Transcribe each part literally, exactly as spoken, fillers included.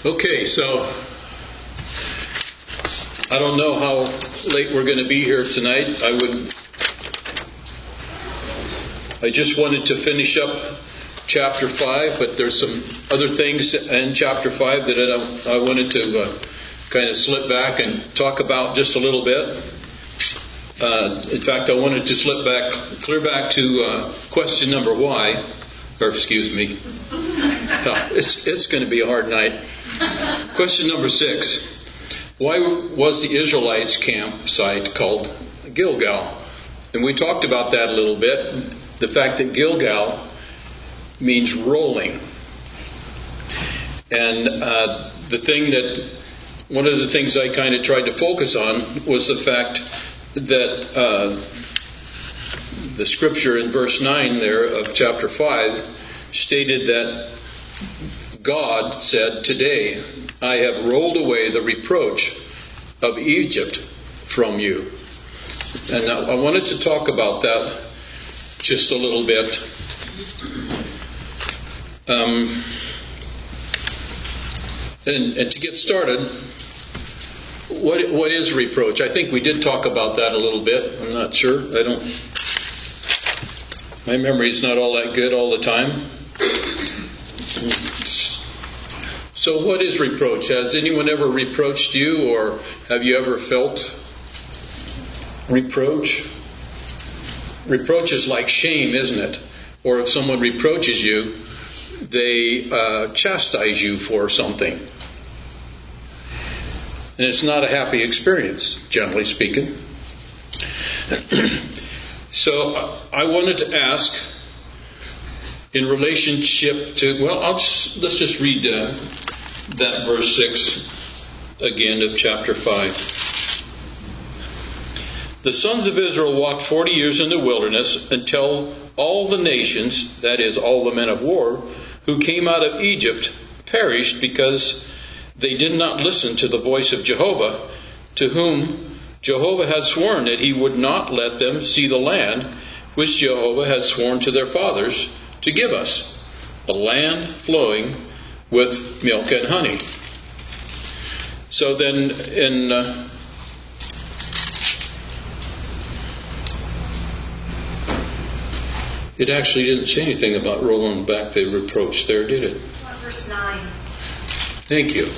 Okay, so I don't know how late we're going to be here tonight. I would, I just wanted to finish up chapter five, but there's some other things in chapter five that I, I wanted to uh, kind of slip back and talk about just a little bit. Uh, in fact, I wanted to slip back, clear back to uh, question number why, or excuse me. No, it's it's going to be a hard night. Question number six. Why was the Israelites' campsite called Gilgal? And we talked about that a little bit. The fact that Gilgal means rolling. And uh, the thing that, one of the things I kind of tried to focus on was the fact that uh, the scripture in verse nine there of chapter five stated that God said, "Today I have rolled away the reproach of Egypt from you." And now I wanted to talk about that just a little bit. Um, and, and to get started, what what is reproach? I think we did talk about that a little bit. I'm not sure. I don't. My memory's not all that good all the time. So what is reproach? Has anyone ever reproached you, or have you ever felt reproach? Reproach is like shame, isn't it? Or if someone reproaches you, they uh, chastise you for something. And it's not a happy experience, generally speaking. So I wanted to ask, in relationship to, well, I'll just, let's just read uh, that verse six again of chapter five. The sons of Israel walked forty years in the wilderness until all the nations, that is, all the men of war, who came out of Egypt, perished because they did not listen to the voice of Jehovah, to whom Jehovah had sworn that he would not let them see the land which Jehovah had sworn to their fathers to give us, a land flowing with milk and honey. So then in uh, it actually didn't say anything about rolling back the reproach there, did it? Verse nine. Thank you.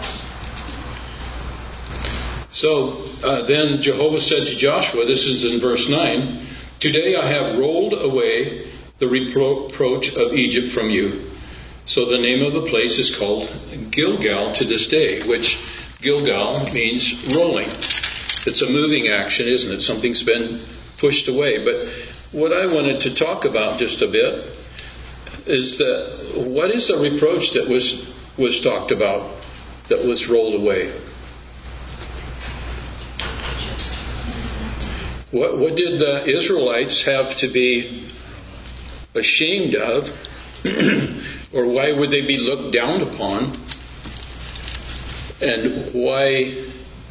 So uh, then Jehovah said to Joshua, this is in verse nine, "Today I have rolled away the reproach of Egypt from you." So the name of the place is called Gilgal to this day, which Gilgal means rolling. It's a moving action, isn't it? Something's been pushed away. But what I wanted to talk about just a bit is that what is the reproach that was was talked about, that was rolled away? What, what did the Israelites have to be ashamed of? Or why would they be looked down upon? And why,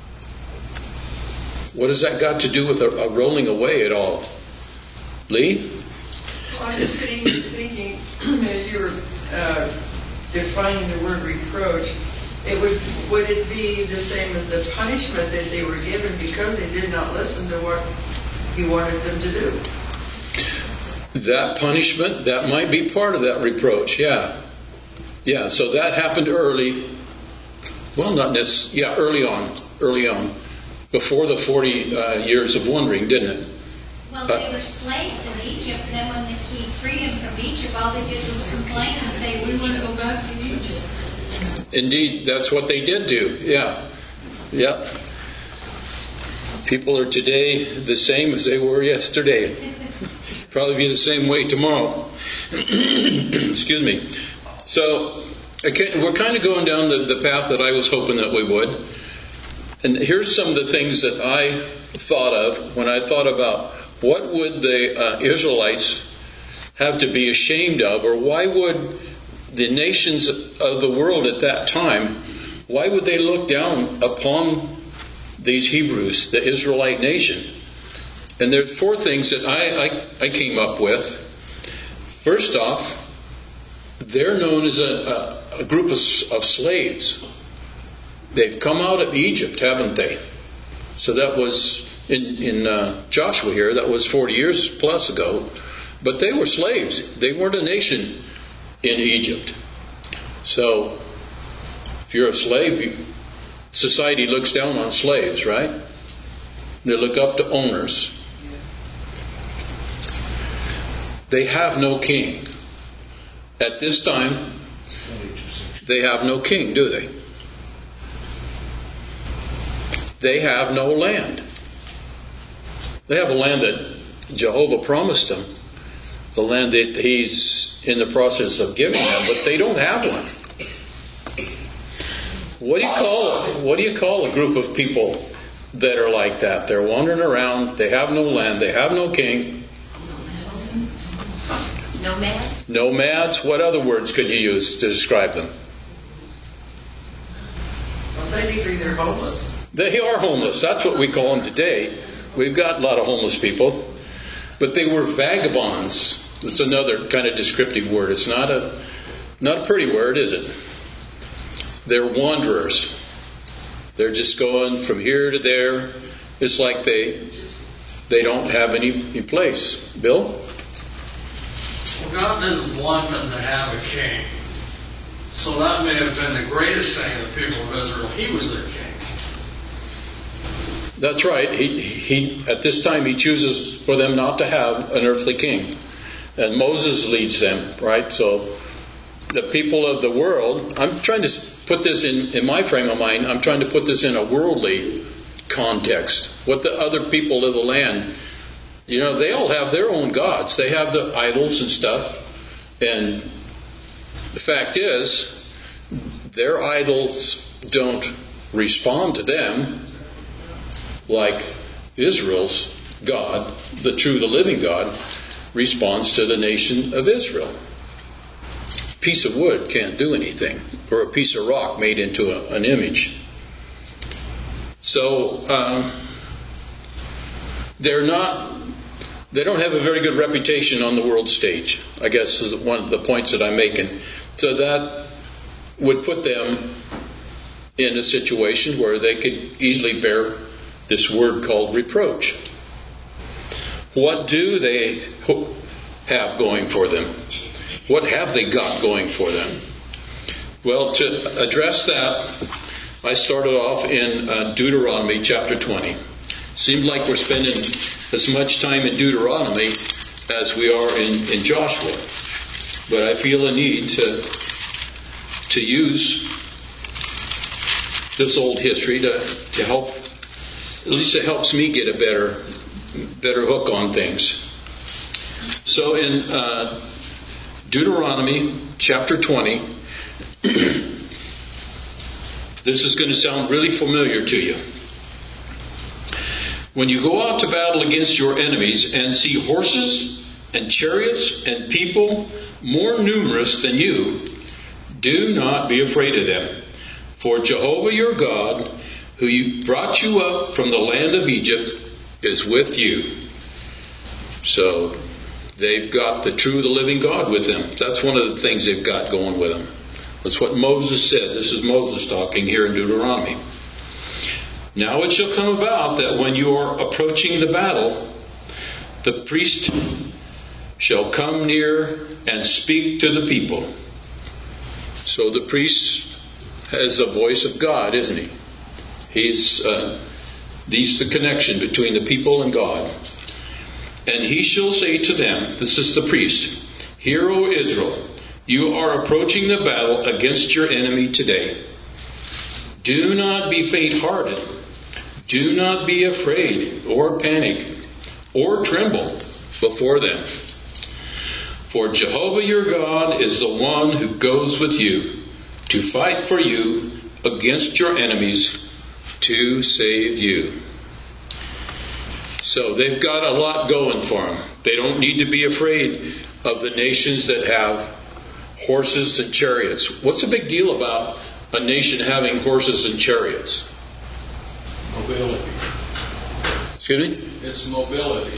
what has that got to do with a, a rolling away at all? Lee? Well, I'm just sitting here thinking, as you were uh, defining the word reproach, it would would it be the same as the punishment that they were given because they did not listen to what he wanted them to do? That punishment, that might be part of that reproach, yeah. Yeah, so that happened early. Well, not necessarily, yeah, early on, early on. Before the forty uh, years of wandering, didn't it? Well, they were slaves in Egypt, and then when he freed them from Egypt, all they did was complain and say, "We want to go back to Egypt." Indeed, that's what they did do, yeah. Yeah. People are today the same as they were yesterday. Probably be the same way tomorrow. Excuse me. So, okay, we're kind of going down the, the path that I was hoping that we would. And here's some of the things that I thought of when I thought about what would the uh, Israelites have to be ashamed of, or why would the nations of the world at that time, why would they look down upon these Hebrews, the Israelite nation? And there's four things that I, I, I came up with. First off, they're known as a, a, a group of, of slaves. They've come out of Egypt, haven't they? So that was in, in uh, Joshua here, that was forty years plus ago. But they were slaves. They weren't a nation in Egypt. So if you're a slave, you, society looks down on slaves, right? They look up to owners. They have no king. At this time, they have no king, do they? They have no land. They have a land that Jehovah promised them, the land that He's in the process of giving them, but they don't have one. What do you call what do you call a group of people that are like that? They're wandering around. They have no land. They have no king. Nomads? Nomads. What other words could you use to describe them? Well, technically they're homeless. They are homeless. That's what we call them today. We've got a lot of homeless people. But they were vagabonds. It's another kind of descriptive word. It's not a not a pretty word, is it? They're wanderers. They're just going from here to there. It's like they they don't have any, any place. Bill? Well, God didn't want them to have a king. So that may have been the greatest thing of the people of Israel. He was their king. That's right. He, he at this time he chooses for them not to have an earthly king. And Moses leads them, right? So the people of the world, I'm trying to put this in, in my frame of mind, I'm trying to put this in a worldly context. What the other people of the land, you know, they all have their own gods. They have the idols and stuff. And the fact is, their idols don't respond to them like Israel's God, the true, the living God, responds to the nation of Israel. A piece of wood can't do anything, or a piece of rock made into a, an image. So um, they're not, they don't have a very good reputation on the world stage, I guess is one of the points that I'm making. So that would put them in a situation where they could easily bear this word called reproach. What do they have going for them? What have they got going for them? Well, to address that, I started off in uh, Deuteronomy chapter twenty. Seems like we're spending as much time in Deuteronomy as we are in, in Joshua. But I feel a need to to use this old history to, to help, at least it helps me get a better better hook on things. So in uh, Deuteronomy chapter twenty, this is going to sound really familiar to you. When you go out to battle against your enemies and see horses and chariots and people more numerous than you, do not be afraid of them. For Jehovah your God, who you brought you up from the land of Egypt, is with you. So they've got the true, the living God with them. That's one of the things they've got going with them. That's what Moses said. This is Moses talking here in Deuteronomy. Now it shall come about that when you are approaching the battle, the priest shall come near and speak to the people. So the priest has the voice of God, isn't he? He's uh, he's the connection between the people and God. And he shall say to them, this is the priest, Hear, O Israel, you are approaching the battle against your enemy today. Do not be faint-hearted. Do not be afraid or panic or tremble before them. For Jehovah your God is the one who goes with you to fight for you against your enemies to save you. So they've got a lot going for them. They don't need to be afraid of the nations that have horses and chariots. What's the big deal about a nation having horses and chariots? Mobility. Excuse me? It's mobility.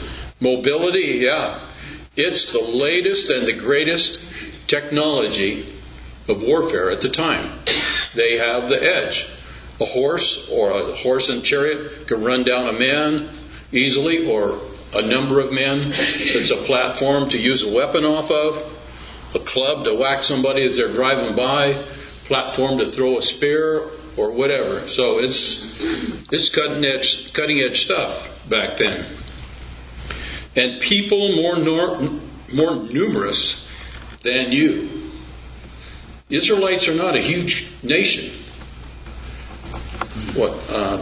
Mobility, yeah. It's the latest and the greatest technology of warfare at the time. They have the edge. A horse or a horse and chariot can run down a man easily, or a number of men. It's a platform to use a weapon off of, a club to whack somebody as they're driving by, platform to throw a spear or whatever. So it's it's cutting edge cutting edge stuff back then. And people more nor, more numerous than you. Israelites are not a huge nation. What? Uh,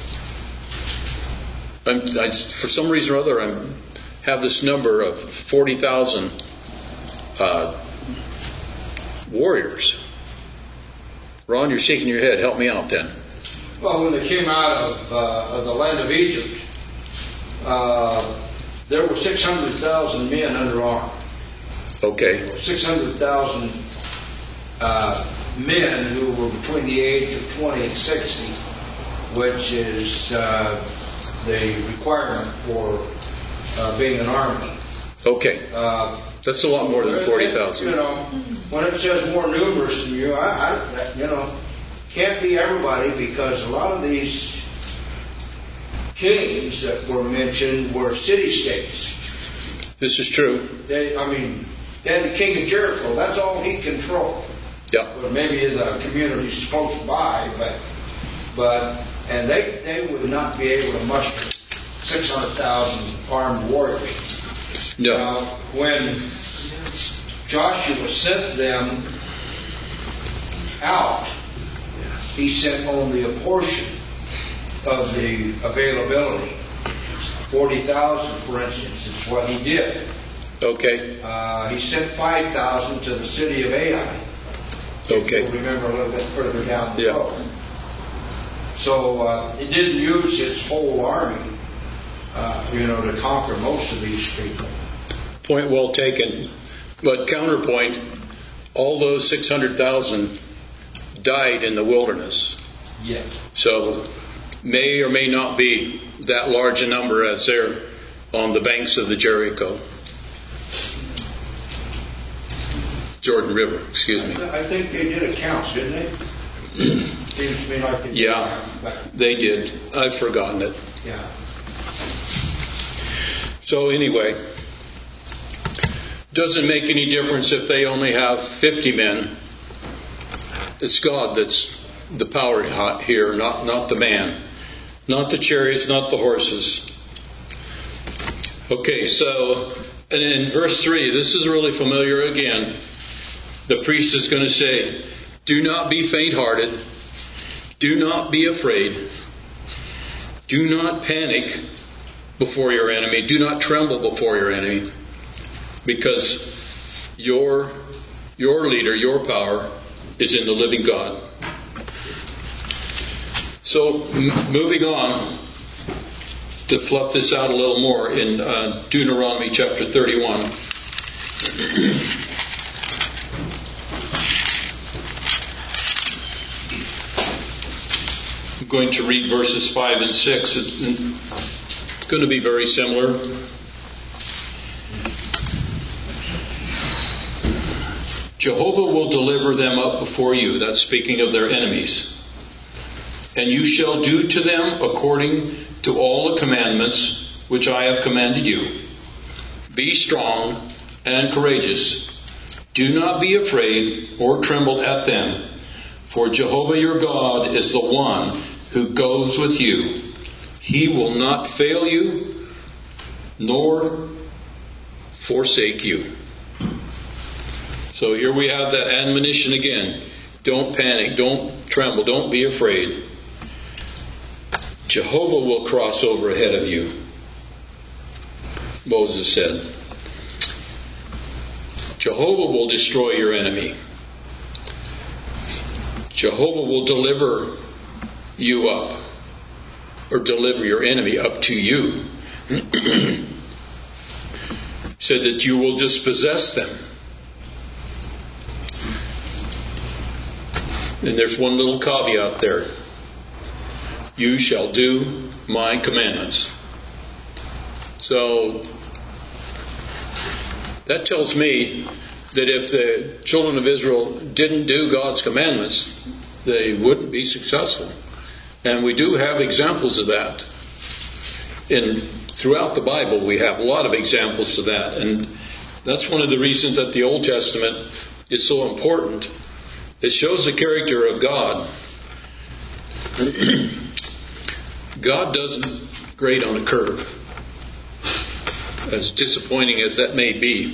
I'm, I, for some reason or other, I have this number of forty thousand uh, warriors. Ron, you're shaking your head. Help me out then. Well, when they came out of, uh, of the land of Egypt, uh, there were six hundred thousand men under arms. Okay. six hundred thousand uh, men who were between the age of twenty and sixty, which is uh, the requirement for uh, being an army. Okay. Uh, That's a lot more than forty thousand. You know, when it says more numerous than you, I, I, you know, can't be everybody, because a lot of these kings that were mentioned were city-states. This is true. They, I mean, they had the king of Jericho. That's all he controlled. Yeah. But maybe the community's close by, but but and they they would not be able to muster six hundred thousand armed warriors. No. Now, when Joshua sent them out, he sent only a portion of the availability. forty thousand, for instance, is what he did. Okay. Uh, he sent five thousand to the city of Ai. Okay. If you remember a little bit further down the Yeah. road. So uh, he didn't use his whole army, uh, you know, to conquer most of these people. Point well taken. But counterpoint, all those six hundred thousand died in the wilderness. Yes. So may or may not be that large a number as they're on the banks of the Jericho. Jordan River, excuse me. I think they did accounts, didn't they? Seems to me like they did. Yeah, they did. I've forgotten it. Yeah. So anyway, doesn't make any difference if they only have fifty men. It's God that's the power here, not, not the man. Not the chariots, not the horses. Okay, so, and in verse three, this is really familiar again. The priest is going to say, do not be faint-hearted. Do not be afraid. Do not panic before your enemy. Do not tremble before your enemy. Because your, your leader, your power, is in the living God. So, m- moving on, to fluff this out a little more, in uh, Deuteronomy chapter thirty-one. I'm going to read verses five and six. It's going to be very similar. Jehovah will deliver them up before you. That's speaking of their enemies. And you shall do to them according to all the commandments which I have commanded you. Be strong and courageous. Do not be afraid or tremble at them. For Jehovah your God is the one who goes with you. He will not fail you nor forsake you. So here we have that admonition again. Don't panic. Don't tremble. Don't be afraid. Jehovah will cross over ahead of you, Moses said. Jehovah will destroy your enemy. Jehovah will deliver you up, or deliver your enemy up to you. Said that you will dispossess them. And there's one little caveat there. You shall do my commandments. So that tells me that if the children of Israel didn't do God's commandments, they wouldn't be successful. And we do have examples of that. In throughout the Bible, we have a lot of examples of that. And that's one of the reasons that the Old Testament is so important. It shows the character of God. God doesn't grade on a curve, as disappointing as that may be.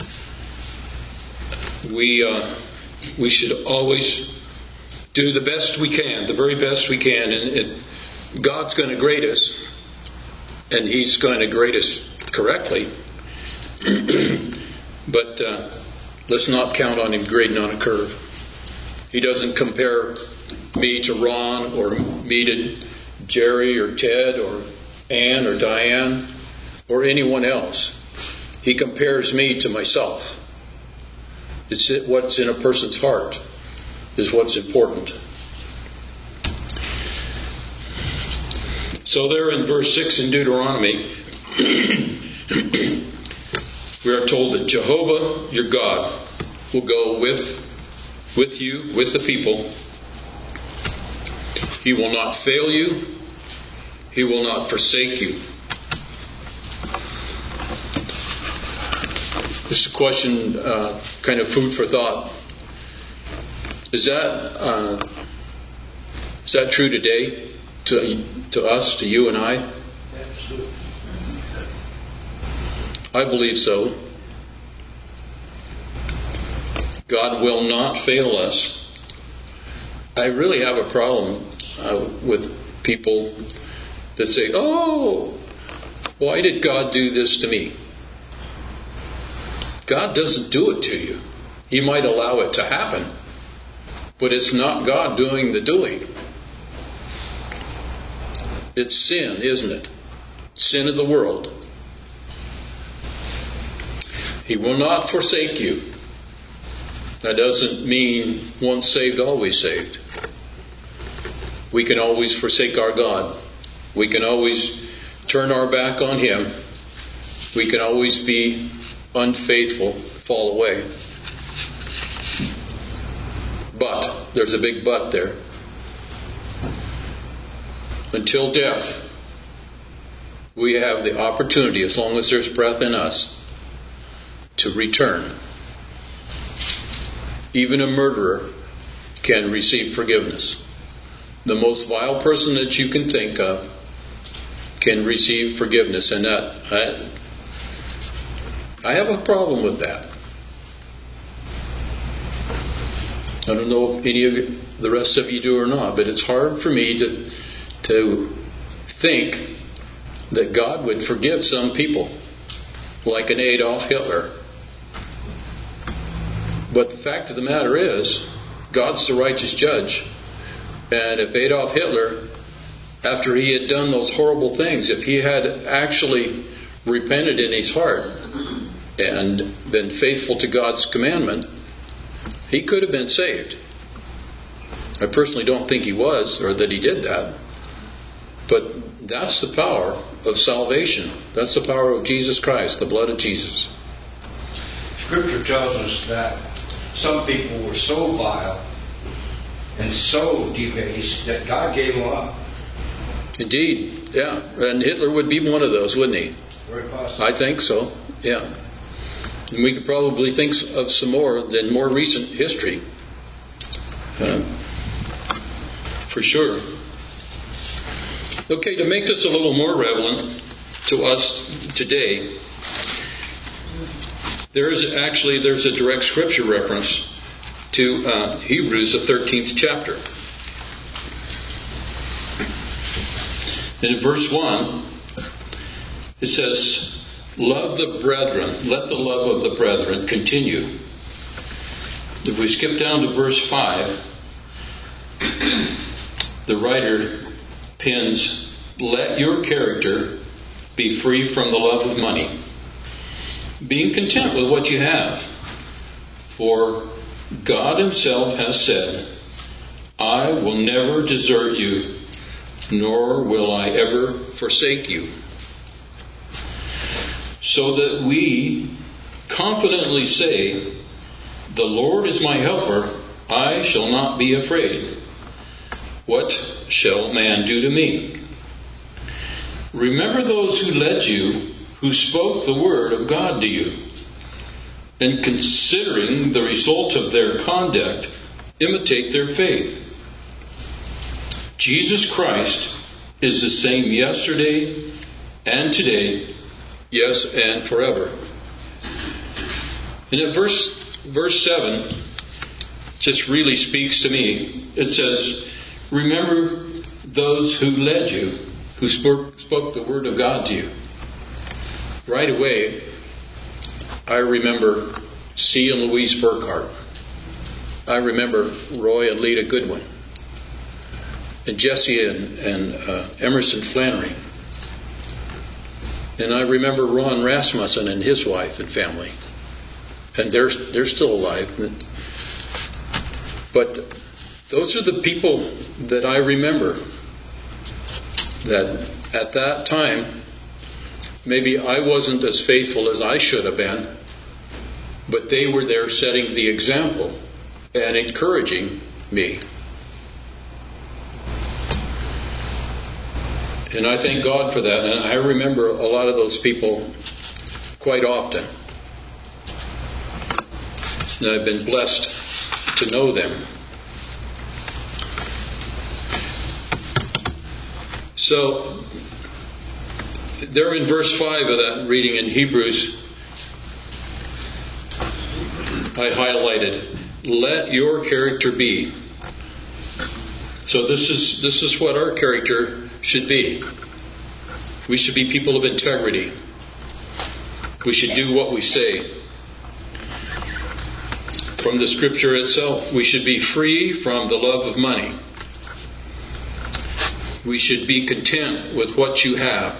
We uh, we should always do the best we can, the very best we can, and it, God's going to grade us, and He's going to grade us correctly. But uh, let's not count on Him grading on a curve. He doesn't compare me to Ron, or me to Jerry or Ted or Ann or Diane or anyone else. He compares me to myself. It's what's in a person's heart is what's important. So there in verse six in Deuteronomy, we are told that Jehovah, your God, will go with, with you, with the people. He will not fail you. He will not forsake you. This is a question, uh, kind of food for thought. Is that uh, is that true today to to us, to you and I? Absolutely. I believe so. God will not fail us. I really have a problem uh, with people that say, "Oh, why did God do this to me?" God doesn't do it to you. He might allow it to happen, but it's not God doing the doing. It's sin, isn't it? Sin of the world. He will not forsake you. That doesn't mean once saved, always saved. We can always forsake our God. We can always turn our back on Him. We can always be unfaithful, fall away. But, there's a big but there. Until death, we have the opportunity, as long as there's breath in us, to return. Even a murderer can receive forgiveness. The most vile person that you can think of can receive forgiveness, and that I, I have a problem with that. I don't know if any of you, the rest of you do or not, but it's hard for me to to think that God would forgive some people, like an Adolf Hitler. But the fact of the matter is, God's the righteous judge. And if Adolf Hitler, after he had done those horrible things, if he had actually repented in his heart and been faithful to God's commandment, he could have been saved. I personally don't think he was, or that he did that. But that's the power of salvation. That's the power of Jesus Christ, the blood of Jesus. Scripture tells us that some people were so vile and so debased that God gave them up. Indeed, yeah. And Hitler would be one of those, wouldn't he? Very possible. I think so, yeah. And we could probably think of some more than more recent history. Uh, for sure. Okay, to make this a little more relevant to us today, there is actually there's a direct scripture reference to uh, Hebrews, the thirteenth chapter. And in verse one, it says, "Love the brethren, let the love of the brethren continue." If we skip down to verse five, the writer pins, "Let your character be free from the love of money, being content with what you have. For God Himself has said, I will never desert you, nor will I ever forsake you." So that we confidently say, The Lord is my helper. I shall not be afraid. What shall man do to me? Remember those who led you, who spoke the word of God to you. And considering the result of their conduct, imitate their faith. Jesus Christ is the same yesterday and today, yes, and forever. And at verse verse seven just really speaks to me. It says, remember those who led you, who spoke, spoke the word of God to you. Right away, I remember C. and Louise Burkhart. I remember Roy and Lita Goodwin. And Jesse and, and uh, Emerson Flannery. And I remember Ron Rasmussen and his wife and family. And they're, they're still alive. But those are the people that I remember. That at that time, maybe I wasn't as faithful as I should have been. But they were there setting the example and encouraging me. And I thank God for that. And I remember a lot of those people quite often. And I've been blessed to know them. So, there in verse five of that reading in Hebrews, I highlighted, let your character be. So this is this is what our character should be. We should be people of integrity. We should do what we say. From the scripture itself, we should be free from the love of money. We should be content with what you have.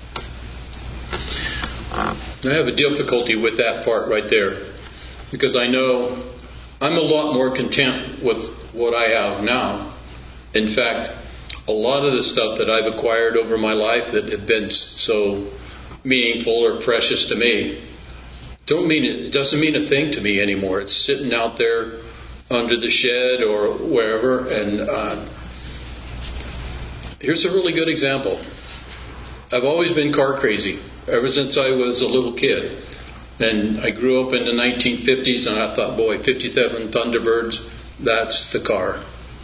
I have a difficulty with that part right there, because I know I'm a lot more content with what I have now. In fact, a lot of the stuff that I've acquired over my life that have been so meaningful or precious to me, don't mean it, it doesn't mean a thing to me anymore. It's sitting out there under the shed or wherever. And uh, here's a really good example. I've always been car crazy ever since I was a little kid. And I grew up in the nineteen fifties, and I thought, boy, fifty-seven Thunderbirds, that's the car.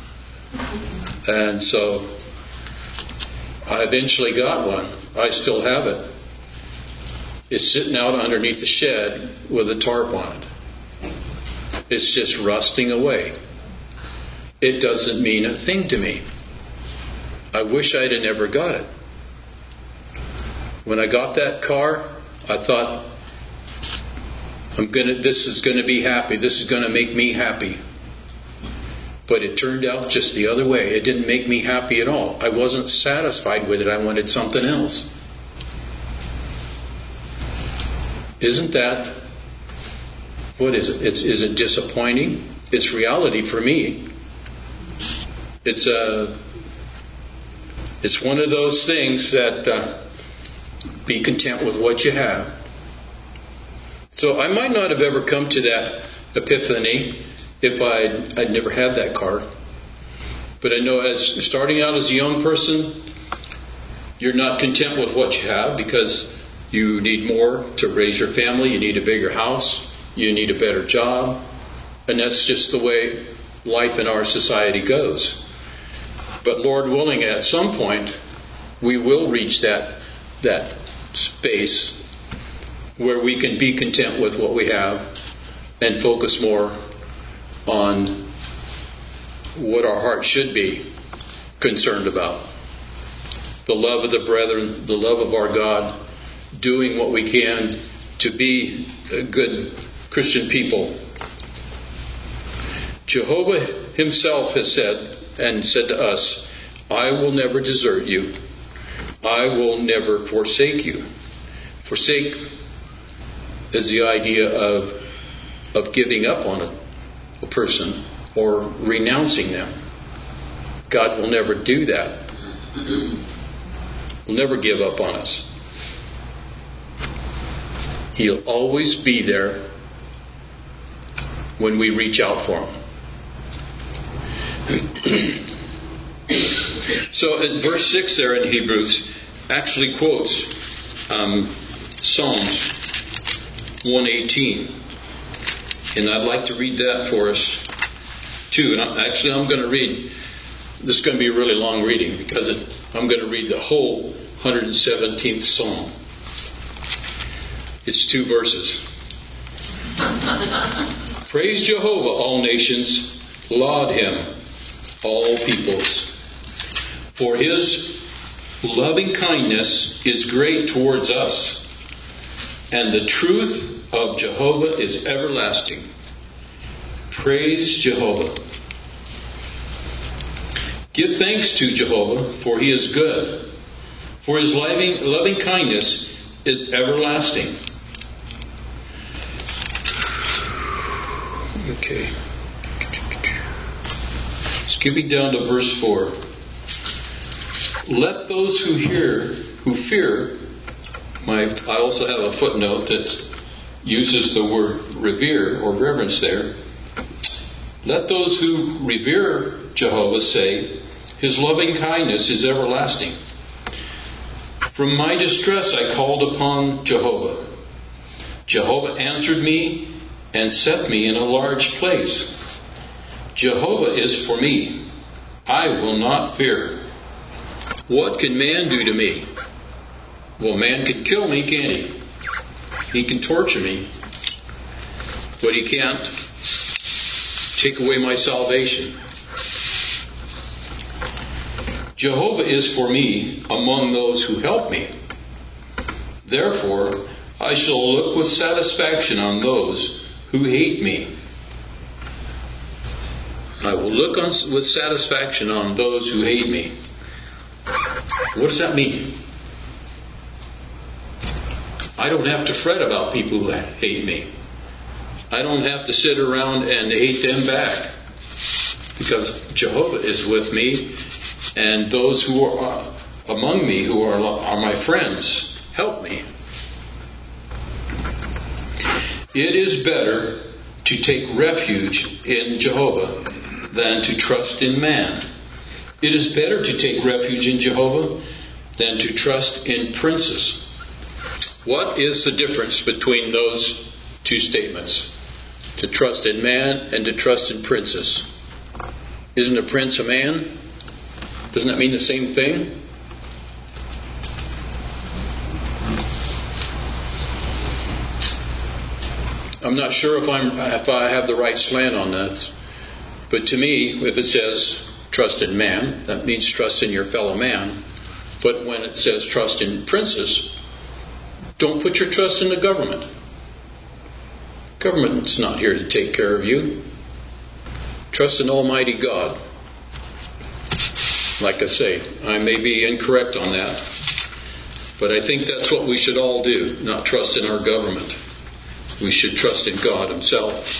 And so I eventually got one. I still have it. It's sitting out underneath the shed with a tarp on it. It's just rusting away. It doesn't mean a thing to me. I wish I'd have never got it. When I got that car, I thought, I'm gonna. This is going to be happy. This is going to make me happy. But it turned out just the other way. It didn't make me happy at all. I wasn't satisfied with it. I wanted something else. Isn't that, what is it? It's, is it disappointing? It's reality for me. It's a, it's one of those things that uh, be content with what you have. So I might not have ever come to that epiphany if I'd, I'd never had that car. But I know as starting out as a young person, you're not content with what you have because you need more to raise your family. You need a bigger house. You need a better job. And that's just the way life in our society goes. But Lord willing, at some point, we will reach that, that space where we can be content with what we have and focus more on what our heart should be concerned about. The love of the brethren, the love of our God, doing what we can to be a good Christian people. Jehovah himself has said and said to us, I will never desert you. I will never forsake you. Forsake is the idea of of giving up on a, a person or renouncing them. God will never do that. He'll never give up on us. He'll always be there when we reach out for them. So in verse six there in Hebrews actually quotes um, Psalms one eighteen. And I'd like to read that for us too. And I, actually I'm going to read, this is going to be a really long reading because it, I'm going to read the whole one hundred seventeenth Psalm. It's two verses. Praise Jehovah, all nations. Laud Him, all peoples. For His loving kindness is great towards us, and the truth of Jehovah is everlasting. Praise Jehovah. Give thanks to Jehovah, for He is good. For His loving, loving kindness is everlasting. Okay. Skipping down to verse four. Let those who hear, who fear, my, I also have a footnote that uses the word revere or reverence there. Let those who revere Jehovah say, His loving kindness is everlasting. From my distress I called upon Jehovah. Jehovah answered me and set me in a large place. Jehovah is for me. I will not fear. What can man do to me? Well, man can kill me, can't he? He can torture me. But he can't take away my salvation. Jehovah is for me among those who help me. Therefore, I shall look with satisfaction on those who hate me. I will look on, with satisfaction on those who hate me. What does that mean? I don't have to fret about people who hate me. I don't have to sit around and hate them back, because Jehovah is with me, and those who are among me who are, are my friends help me. It is better to take refuge in Jehovah than to trust in man. It is better to take refuge in Jehovah than to trust in princes. What is the difference between those two statements? To trust in man and to trust in princes. Isn't a prince a man? Doesn't that mean the same thing? I'm not sure if I'm if I have the right slant on that, but to me, if it says trust in man, that means trust in your fellow man. But when it says trust in princes, don't put your trust in the government. Government's not here to take care of you. Trust in Almighty God. Like I say, I may be incorrect on that, but I think that's what we should all do, not trust in our government. We should trust in God Himself.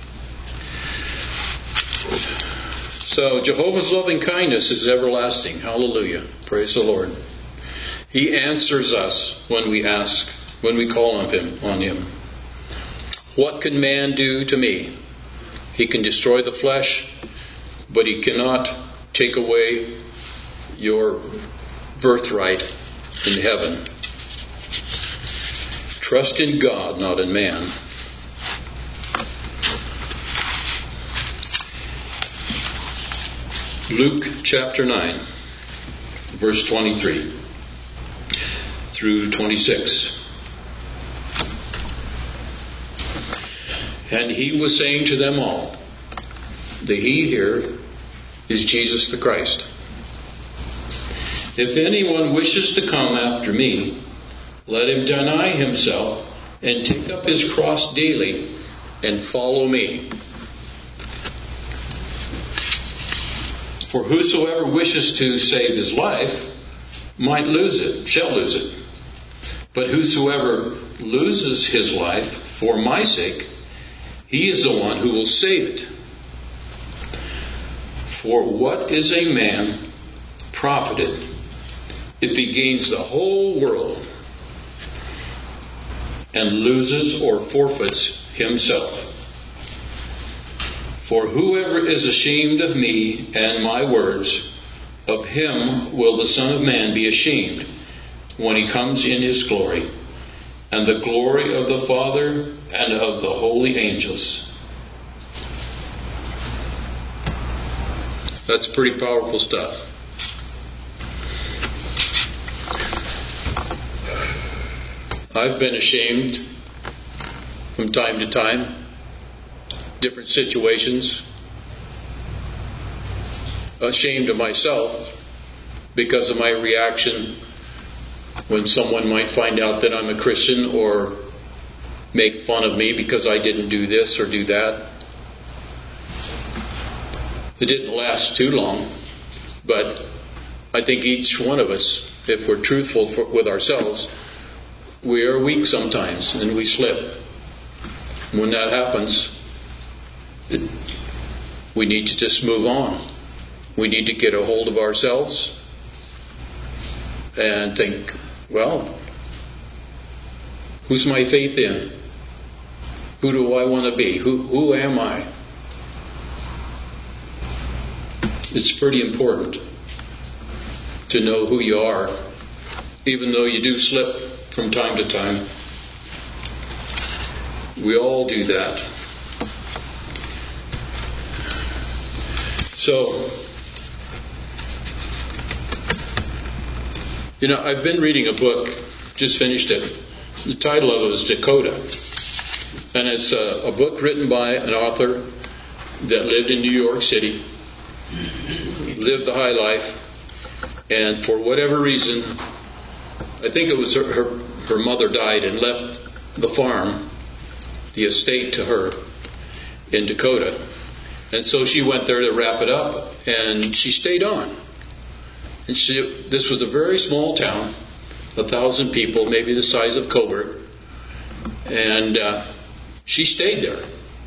So Jehovah's loving kindness is everlasting. Hallelujah. Praise the Lord. He answers us when we ask, when we call on Him, on Him. What can man do to me? He can destroy the flesh, but he cannot take away your birthright in heaven. Trust in God, not in man. Luke chapter nine, verse twenty-three through twenty-six. And He was saying to them all, the He here is Jesus the Christ. If anyone wishes to come after me, let him deny himself and take up his cross daily and follow me. For whosoever wishes to save his life might lose it, shall lose it. But whosoever loses his life for my sake, he is the one who will save it. For what is a man profited if he gains the whole world and loses or forfeits himself? For whoever is ashamed of me and my words, of him will the Son of Man be ashamed when he comes in his glory, and the glory of the Father and of the holy angels. That's pretty powerful stuff. I've been ashamed from time to time, different situations, ashamed of myself because of my reaction when someone might find out that I'm a Christian or make fun of me because I didn't do this or do that. It didn't last too long, but I think each one of us, if we're truthful for, with ourselves, we are weak sometimes and we slip. When that happens, it, we need to just move on. We need to get a hold of ourselves and think, well, who's my faith in? Who do I want to be? Who, who am I? It's pretty important to know who you are, even though you do slip from time to time. We all do that. So, you know, I've been reading a book, just finished it. The title of it is Dakota. And it's a, a book written by an author that lived in New York City, lived the high life, and for whatever reason, I think it was her, her, her mother died and left the farm, the estate, to her in Dakota. And so she went there to wrap it up, and she stayed on. And she, this was a very small town, a thousand people, maybe the size of Coburg. And uh, she stayed there.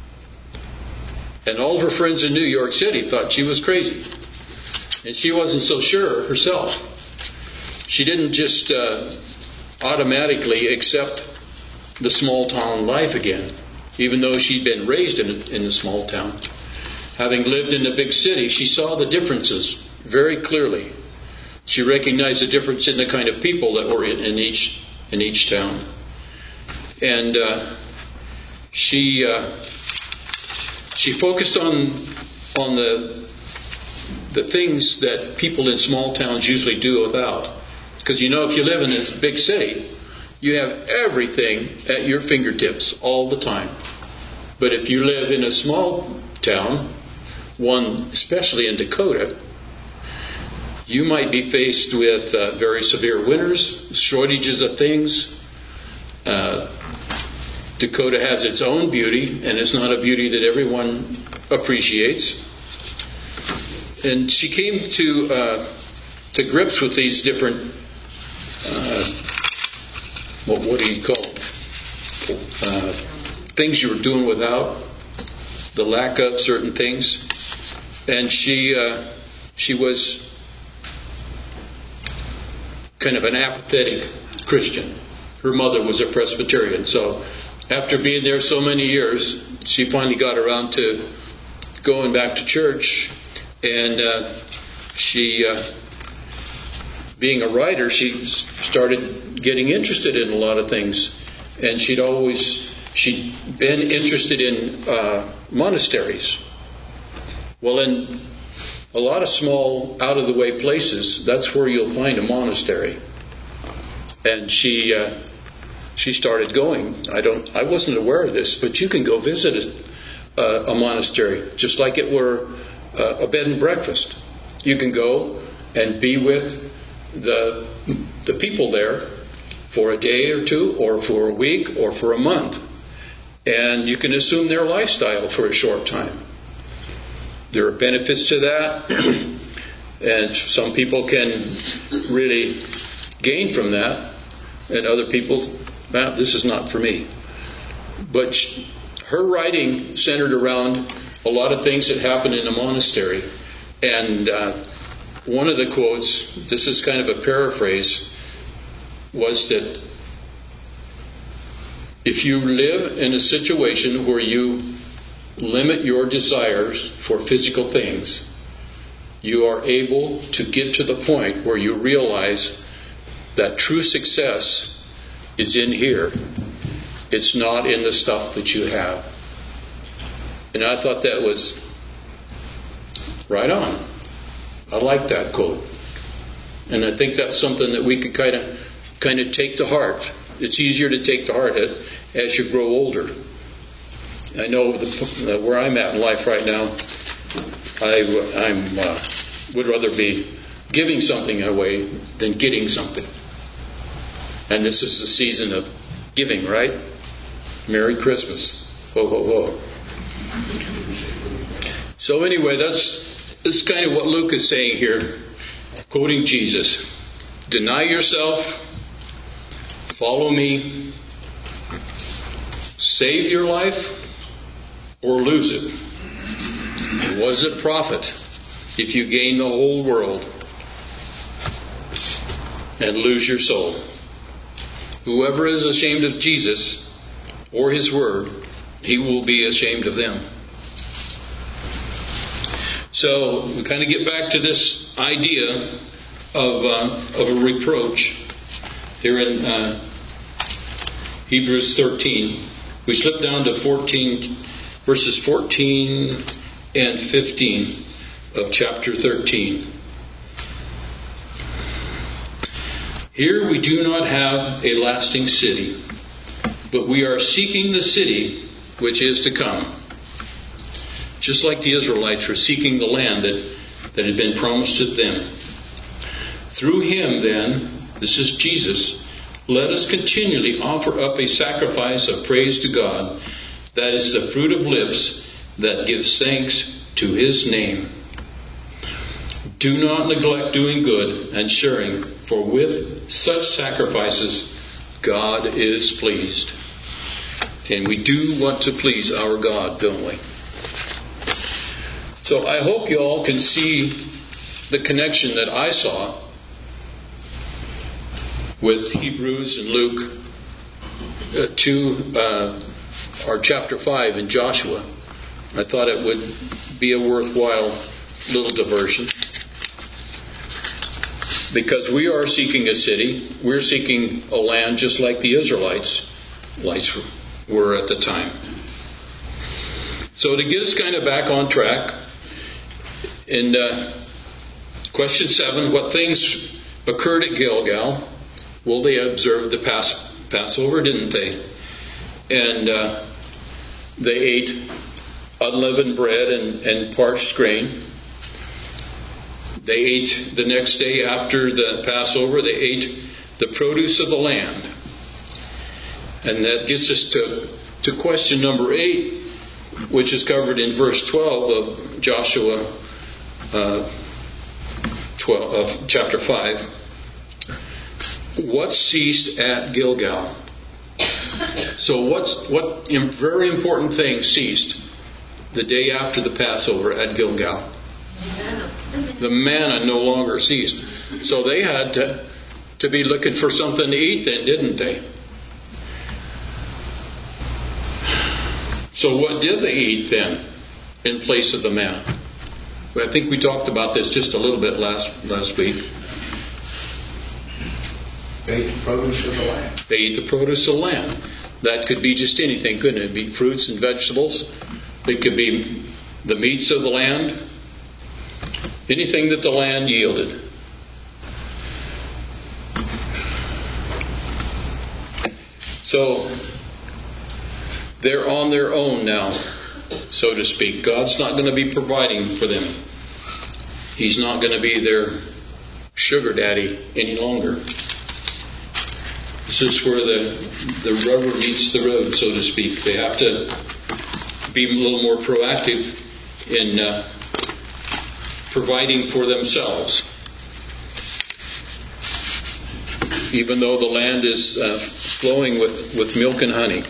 And all of her friends in New York City thought she was crazy. And she wasn't so sure herself. She didn't just uh, automatically accept the small town life again, even though she'd been raised in a, in a small town. Having lived in the big city, she saw the differences very clearly. She recognized the difference in the kind of people that were in, in each in each town, and uh, she uh, she focused on on the the things that people in small towns usually do without. Because you know, if you live in this big city, you have everything at your fingertips all the time. But if you live in a small town, one especially in Dakota, you might be faced with uh, very severe winters, shortages of things. Uh, Dakota has its own beauty, and it's not a beauty that everyone appreciates. And she came to uh, to grips with these different, uh, what, what do you call them? Uh, things you were doing without, the lack of certain things. And she uh, she was kind of an apathetic Christian. Her mother was a Presbyterian, so after being there so many years, she finally got around to going back to church, and uh, she, uh, being a writer, she started getting interested in a lot of things, and she'd always she'd been interested in uh, monasteries. Well, in a lot of small, out-of-the-way places, that's where you'll find a monastery. And she uh, she started going. I don't. I wasn't aware of this, but you can go visit a, a monastery, just like it were a, a bed and breakfast. You can go and be with the the people there for a day or two, or for a week, or for a month, and you can assume their lifestyle for a short time. There are benefits to that, and some people can really gain from that, and other people, well, this is not for me. But she, her writing centered around a lot of things that happened in a monastery, and uh, one of the quotes, this is kind of a paraphrase, was that if you live in a situation where you limit your desires for physical things, you are able to get to the point where you realize that true success is in here. It's not in the stuff that you have. And I thought that was right on. I like that quote. And I think that's something that we could kind of kind of take to heart. It's easier to take to heart as you grow older. I know the, where I'm at in life right now, I I'm, uh, would rather be giving something away than getting something. And this is the season of giving, right? Merry Christmas. Ho, ho, ho. So anyway, that's, that's kind of what Luke is saying here, quoting Jesus. Deny yourself, follow me, save your life, or lose it. What does it profit if you gain the whole world and lose your soul? Whoever is ashamed of Jesus or His Word, he will be ashamed of them. So we kind of get back to this idea of uh, of a reproach here in uh, Hebrews thirteen. We slip down to fourteen, verses fourteen and fifteen of chapter thirteen. Here we do not have a lasting city, but we are seeking the city which is to come. Just like the Israelites were seeking the land that, that had been promised to them. Through Him, then, this is Jesus, let us continually offer up a sacrifice of praise to God, that is the fruit of lips that gives thanks to His name. Do not neglect doing good and sharing, for with such sacrifices God is pleased. And we do want to please our God, don't we? So I hope you all can see the connection that I saw with Hebrews and Luke uh, to uh, our chapter five in Joshua. I thought it would be a worthwhile little diversion. Because we are seeking a city, we're seeking a land just like the Israelites lights were at the time. So to get us kind of back on track, in uh, question seven, what things occurred at Gilgal? Well, they observed the Pass- Passover, didn't they? And uh, they ate unleavened bread and, and parched grain. They ate the next day after the Passover, they ate the produce of the land. And that gets us to, to question number eight, which is covered in verse twelve of Joshua uh, twelve of chapter five. What ceased at Gilgal? So what's what very important thing ceased the day after the Passover at Gilgal? The manna no longer ceased. So they had to, to be looking for something to eat then, didn't they? So what did they eat then in place of the manna? I think we talked about this just a little bit last last week. They ate the produce of the land. They eat the produce of the land. That could be just anything, couldn't it? It'd be fruits and vegetables. It could be the meats of the land. Anything that the land yielded. So they're on their own now, so to speak. God's not going to be providing for them. He's not going to be their sugar daddy any longer. This is where the the rubber meets the road, so to speak. They have to be a little more proactive in uh, providing for themselves. Even though the land is uh, flowing with, with milk and honey.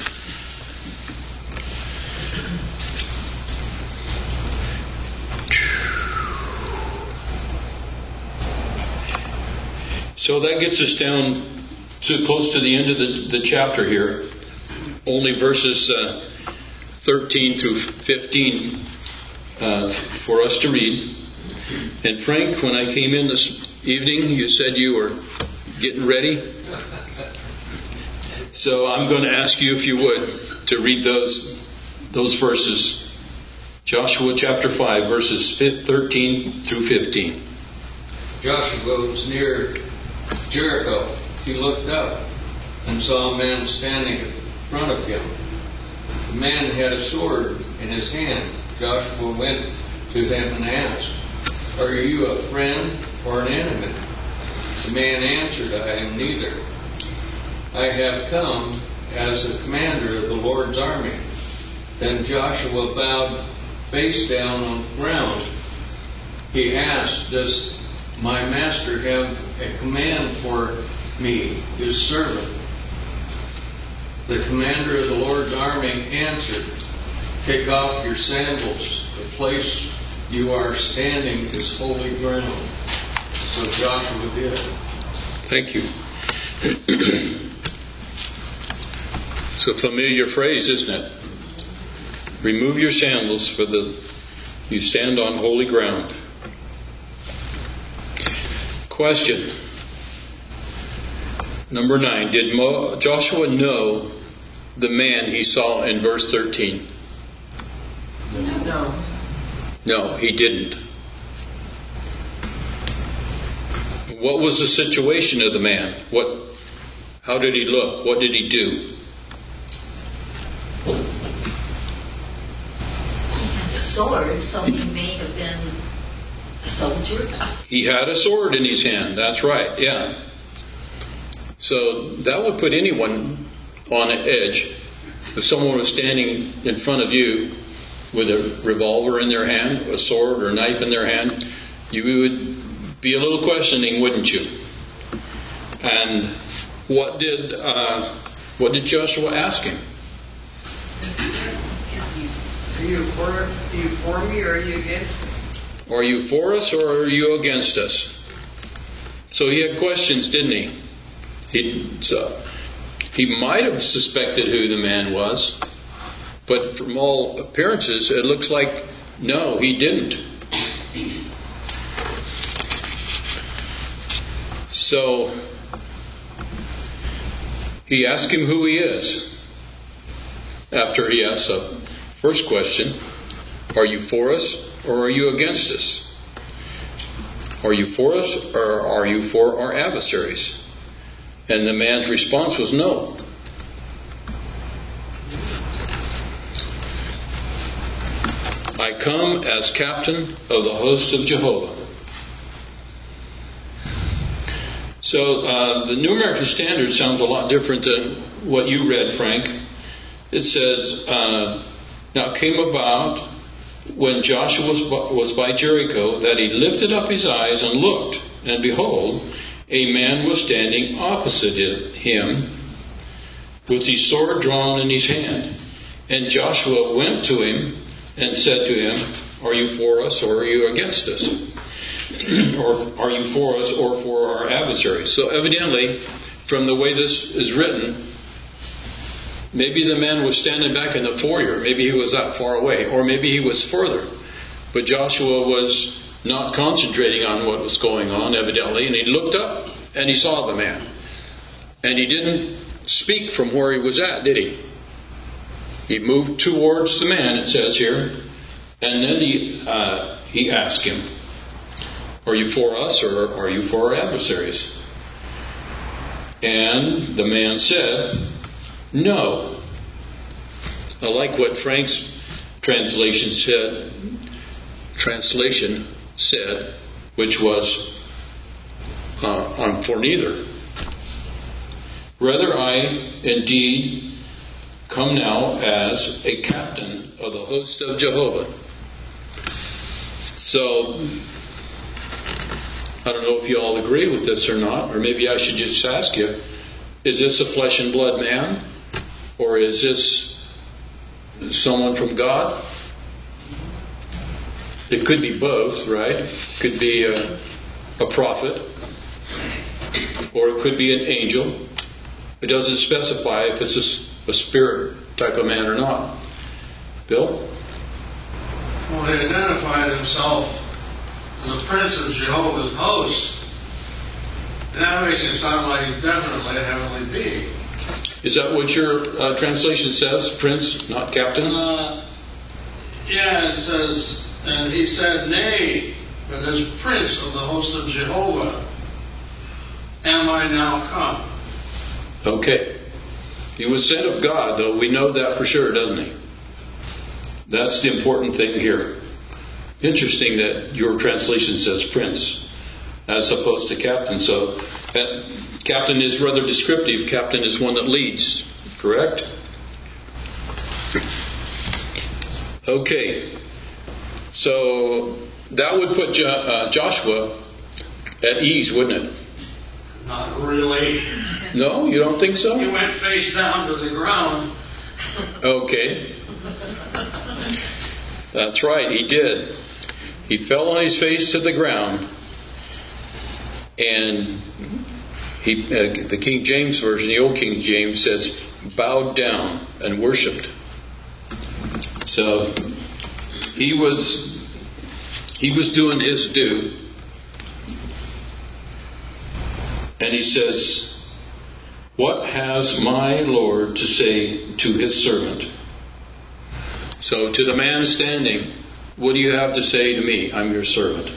So that gets us down to close to the end of the, the chapter here. Only verses uh, thirteen through fifteen uh, for us to read. And Frank, when I came in this evening, you said you were getting ready. So I'm going to ask you, if you would, to read those those verses. Joshua chapter five, verses thirteen through fifteen. Joshua was near Jericho. He looked up and saw a man standing in front of him. The man had a sword in his hand. Joshua went to him and asked, "Are you a friend or an enemy?" The man answered, "I am neither. I have come as the commander of the Lord's army." Then Joshua bowed face down on the ground. He asked, "Does my master have a command for me, his servant?" The commander of the Lord's army answered, "Take off your sandals. The place you are standing is holy ground." So Joshua did. Thank you. It's a familiar phrase, isn't it? Remove your sandals, for the you stand on holy ground. Question number nine. Did Mo, Joshua know the man he saw in verse thirteen? No. No, he didn't. What was the situation of the man? What? How did he look? What did he do? Sword, so he may have been a soldier. He had a sword in his hand. That's right. Yeah. So that would put anyone on an edge. If someone was standing in front of you with a revolver in their hand, a sword or a knife in their hand, you would be a little questioning, wouldn't you? And what did uh, what did Joshua ask him? Are you for, are you for me or are you against me? Are you for us or are you against us? So he had questions, didn't he? He, so he might have suspected who the man was, but from all appearances, it looks like no, he didn't. So he asked him who he is. After he asked the first question, are you for us or are you against us? Are you for us or are you for our adversaries? And the man's response was no. I come as captain of the host of Jehovah. So uh, the New American Standard sounds a lot different than what you read, Frank. It says, uh, now it came about when Joshua was, was by Jericho that he lifted up his eyes and looked, and behold, a man was standing opposite him with his sword drawn in his hand. And Joshua went to him and said to him, are you for us or are you against us? Or are you for us or for our adversaries? So evidently, from the way this is written, maybe the man was standing back in the foyer. Maybe he was that far away. Or maybe he was further. But Joshua was not concentrating on what was going on, evidently. And he looked up and he saw the man. And he didn't speak from where he was at, did he? He moved towards the man, it says here. And then he, uh, he asked him, are you for us or are you for our adversaries? And the man said, no. I like what Frank's translation said, translation said, which was, uh, I'm for neither. Rather, I indeed come now as a captain of the host of Jehovah. So, I don't know if you all agree with this or not, or maybe I should just ask you, is this a flesh and blood man? Or is this someone from God? It could be both, right? It could be a, a prophet, or it could be an angel. It doesn't specify if it's a, a spirit type of man or not. Bill? Well, he identified himself as a prince of Jehovah's host. And that makes him sound like he's definitely a heavenly being. Is that what your uh, translation says? Prince, not captain? Uh, yeah, it says, and he said, nay, but as prince of the host of Jehovah, am I now come? Okay. He was sent of God, though. We know that for sure, doesn't he? That's the important thing here. Interesting that your translation says prince as opposed to captain. So uh, captain is rather descriptive. Captain is one that leads, correct? Okay. So that would put jo- uh, Joshua at ease, wouldn't it? Not really. No, you don't think so? He went face down to the ground. Okay. That's right, he did. He fell on his face to the ground, and he, uh, the King James Version, the Old King James says, bowed down and worshipped. So he was he was doing his due, and he says, what has my Lord to say to his servant? So to the man standing, what do you have to say to me? I'm your servant.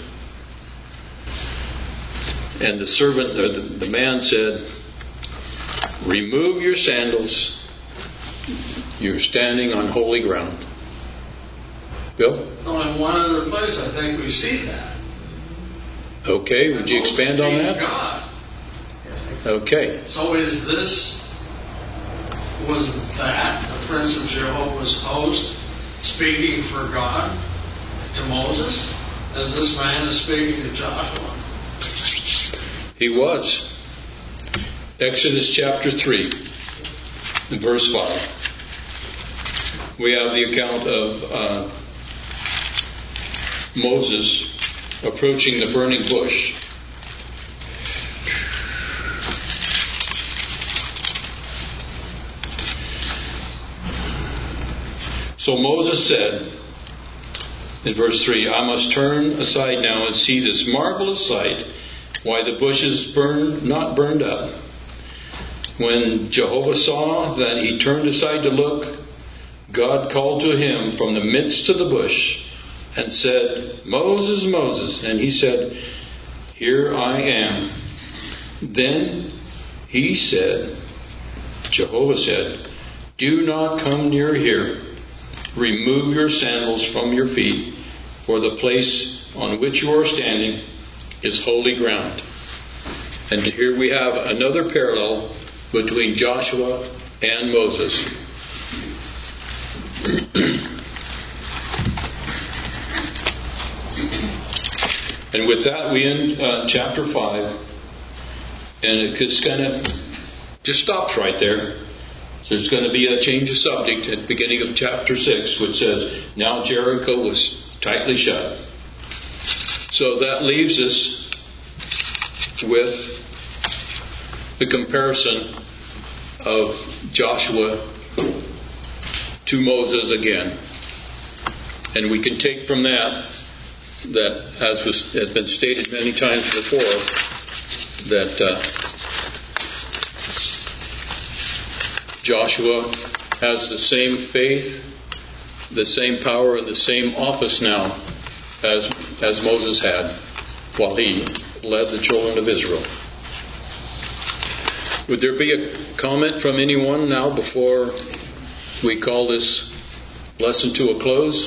And the servant, or the, the man said, remove your sandals. You're standing on holy ground. Bill? Well, in one other place, I think we see that. Okay, would you expand on that? God. Okay. So is this, was that the Prince of Jehovah's host speaking for God to Moses, as this man is speaking to Joshua? He was. Exodus chapter three, verse five. We have the account of uh, Moses approaching the burning bush. So Moses said, in verse three, I must turn aside now and see this marvelous sight, why the bush is burned, not burned up. When Jehovah saw that he turned aside to look, God called to him from the midst of the bush and said, Moses, Moses. And he said, here I am. Then he said, Jehovah said, do not come near here. Remove your sandals from your feet, for the place on which you are standing is holy ground. And here we have another parallel between Joshua and Moses. And with that, we end uh, chapter five, and it just kind of just stops right there. There's going to be a change of subject at the beginning of chapter six, which says, now Jericho was tightly shut. So that leaves us with the comparison of Joshua to Moses again. And do we can take from that, that as was, has been stated many times before, that uh, Joshua has the same faith, the same power, and the same office now as as Moses had while he led the children of Israel. Would there be a comment from anyone now before we call this lesson to a close?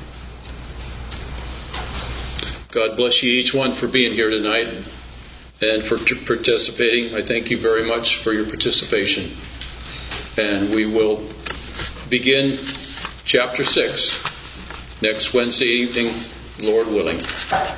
God bless you each one for being here tonight and for t- participating. I thank you very much for your participation. And we will begin chapter six next Wednesday evening, Lord willing.